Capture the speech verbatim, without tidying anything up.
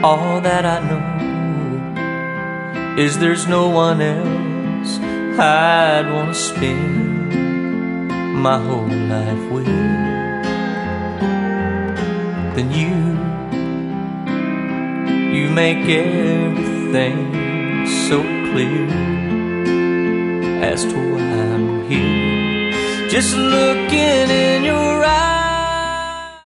All that I know is there's no one else I'd want to spend my whole life with than you. You make everything so clear as to why I'm here, just looking in your eyes.